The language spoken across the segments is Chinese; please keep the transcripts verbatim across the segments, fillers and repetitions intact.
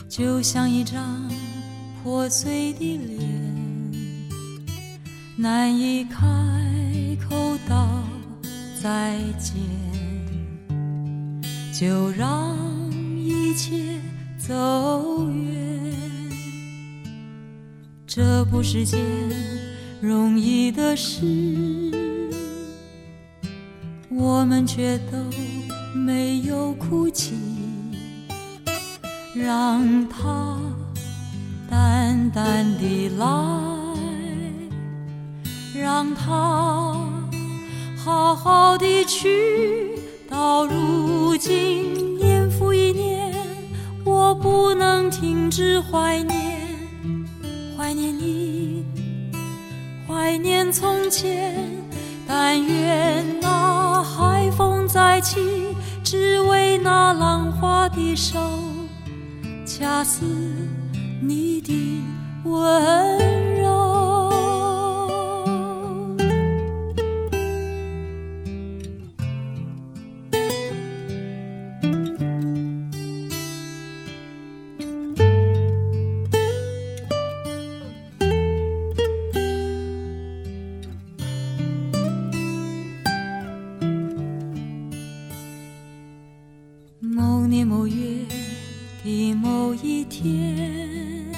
就像一张破碎的脸，难以开口道再见，就让一切走远。这不是件容易的事，我们却都没有哭泣，让它淡淡地来，让它好好地去。到如今年复一年，我不能停止怀念，怀念你，怀念从前。但愿那海风再起，只为那浪花的手掐死你的温柔。某年某月的某一天，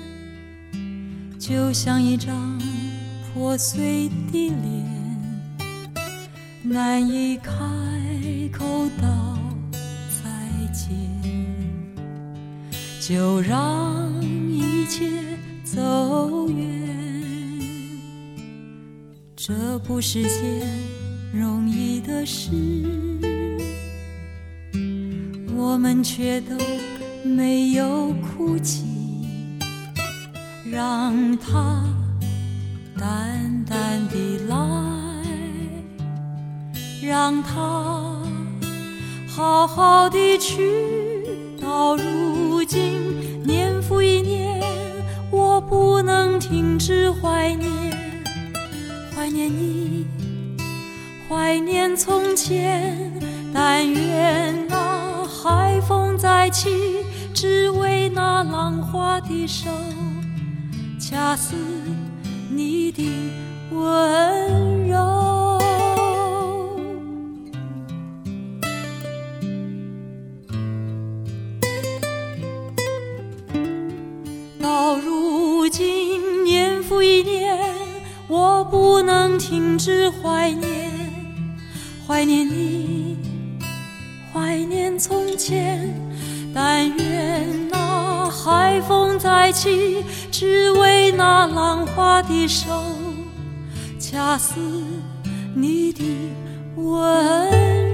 就像一张破碎的脸，难以开口道再见，就让一切走远。这不是件容易的事，我们却都没有哭泣，让它淡淡地来，让它好好地去。到如今年复一年，我不能停止怀念，怀念你，怀念从前。但愿那海风再起，只为那浪花的手掐死你的温柔。到如今年复一年，我不能停止怀念，怀念你，怀念从前。但愿那海风再起，只为那浪花的手掐死你的温柔。